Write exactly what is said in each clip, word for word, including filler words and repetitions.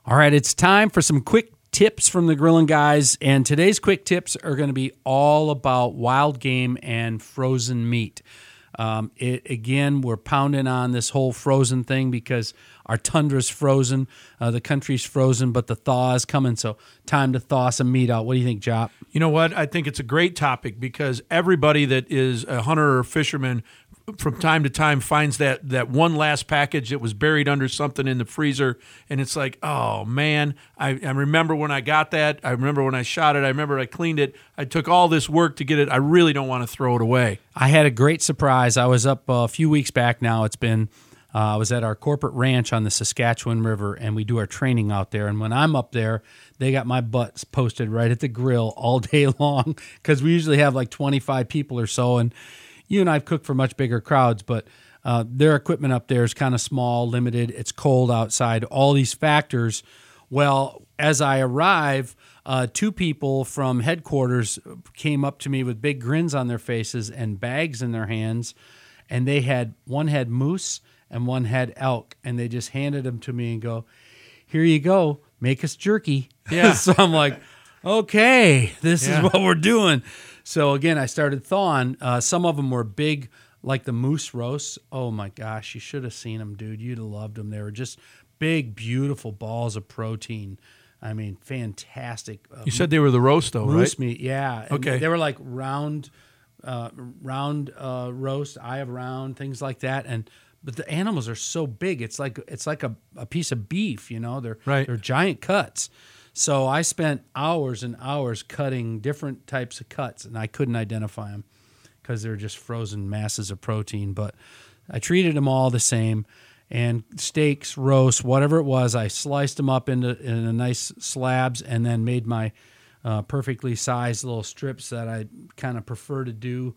All right, it's time for some quick tips from the Grilling Guys, and today's quick tips are going to be all about wild game and frozen meat. Um, it again, we're pounding on this whole frozen thing because our tundra's frozen, uh, the country's frozen, but the thaw is coming, so time to thaw some meat out. What do you think, Jop? You know what? I think it's a great topic because everybody that is a hunter or fisherman from time to time finds that, that one last package that was buried under something in the freezer, and it's like, oh, man, I, I remember when I got that. I remember when I shot it. I remember I cleaned it. I took all this work to get it. I really don't want to throw it away. I had a great surprise. I was up a few weeks back now. It's been uh, I was at our corporate ranch on the Saskatchewan River, and we do our training out there. And when I'm up there, they got my butts posted right at the grill all day long because we usually have like twenty-five people or so. And you and I have cooked for much bigger crowds, but uh, their equipment up there is kind of small, limited. It's cold outside. All these factors. Well, as I arrive, uh, two people from headquarters came up to me with big grins on their faces and bags in their hands, and they had one had moose and one had elk, and they just handed them to me and go, "Here you go, make us jerky." Yeah. So I'm like, okay, this Yeah. is what we're doing. So again, I started thawing. Uh, some of them were big, like the moose roasts. Oh my gosh, you should have seen them, dude. You'd have loved them. They were just big, beautiful balls of protein. I mean, fantastic. Uh, You said they were the roast, though, moose right? meat, yeah. And Okay. They were like round, uh, round uh, roast. I have round things like that, and but the animals are so big. It's like it's like a, a piece of beef. You know, they're Right. they're giant cuts. So I spent hours and hours cutting different types of cuts, and I couldn't identify them because they're just frozen masses of protein. But I treated them all the same. And steaks, roast, whatever it was, I sliced them up into in a nice slabs and then made my uh, perfectly sized little strips that I kind of prefer to do.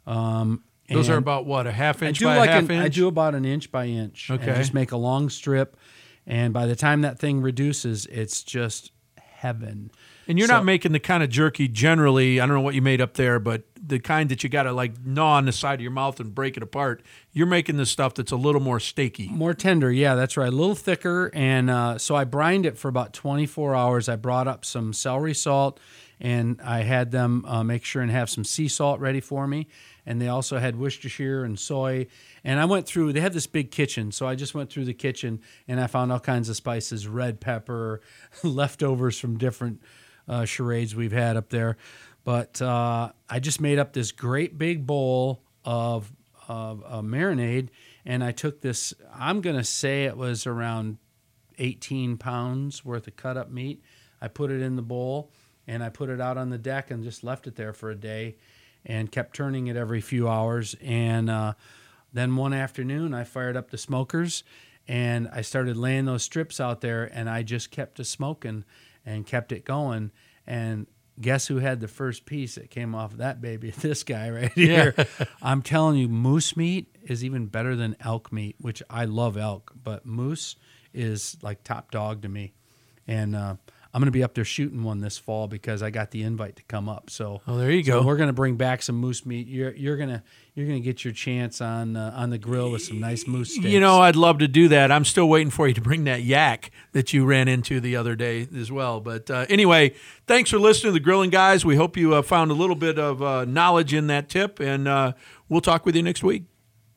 Um, Those and are about, what, a half I inch do by like a half an, inch? I do about an inch by inch. Okay. And just make a long strip. And by the time that thing reduces, it's just heaven. And you're So- not making the kind of jerky generally, I don't know what you made up there, but the kind that you got to like gnaw on the side of your mouth and break it apart. You're making the stuff that's a little more steaky. More tender, yeah, that's right. A little thicker. And uh, so I brined it for about twenty-four hours. I brought up some celery salt, and I had them uh, make sure and have some sea salt ready for me. And they also had Worcestershire and soy. And I went through, they have this big kitchen, so I just went through the kitchen, and I found all kinds of spices, red pepper, leftovers from different uh, charades we've had up there. But uh, I just made up this great big bowl of, of uh, marinade, and I took this, I'm going to say it was around eighteen pounds worth of cut up meat. I put it in the bowl, and I put it out on the deck and just left it there for a day and kept turning it every few hours. And uh, then one afternoon, I fired up the smokers, and I started laying those strips out there, and I just kept it smoking and kept it going. And guess who had the first piece that came off of that baby? This guy right here. Yeah. I'm telling you, moose meat is even better than elk meat, which I love elk, but moose is like top dog to me. And uh, I'm going to be up there shooting one this fall because I got the invite to come up. So, oh, there you so go. We're going to bring back some moose meat. You're you're gonna you're gonna get your chance on uh, on the grill with some nice moose steaks. You know, I'd love to do that. I'm still waiting for you to bring that yak that you ran into the other day as well. But uh, anyway, thanks for listening to the Grilling Guys. We hope you uh, found a little bit of uh, knowledge in that tip, and uh, we'll talk with you next week.